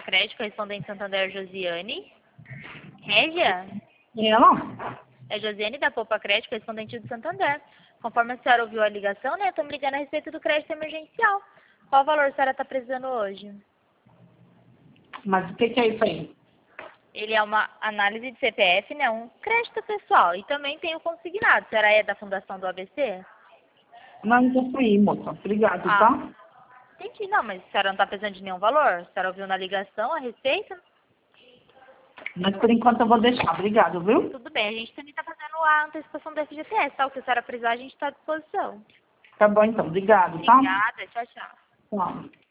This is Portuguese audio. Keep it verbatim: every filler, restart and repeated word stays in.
Crédito, correspondente Santander Josiane. Régia? Ela? É Josiane da Poupa Crédito, correspondente do Santander. Conforme a senhora ouviu a ligação, né, eu tô me ligando a respeito do crédito emergencial. Qual valor a senhora está precisando hoje? Mas o que, que é isso aí? Ele é uma análise de C P F, né, um crédito pessoal. E também tem o consignado. A senhora é da Fundação do A B C? Não, não aí, moça. Obrigado, Ah, tá? entendi. Não, mas a senhora não está precisando de nenhum valor? A senhora ouviu na ligação a respeito? Mas por enquanto eu vou deixar. Obrigado, viu? Tudo bem, a gente também está fazendo a antecipação do F G T S, tá? O que a senhora precisar, a gente está à disposição. Tá bom então. Obrigado, tá? Obrigada, tchau, tchau. Tchau.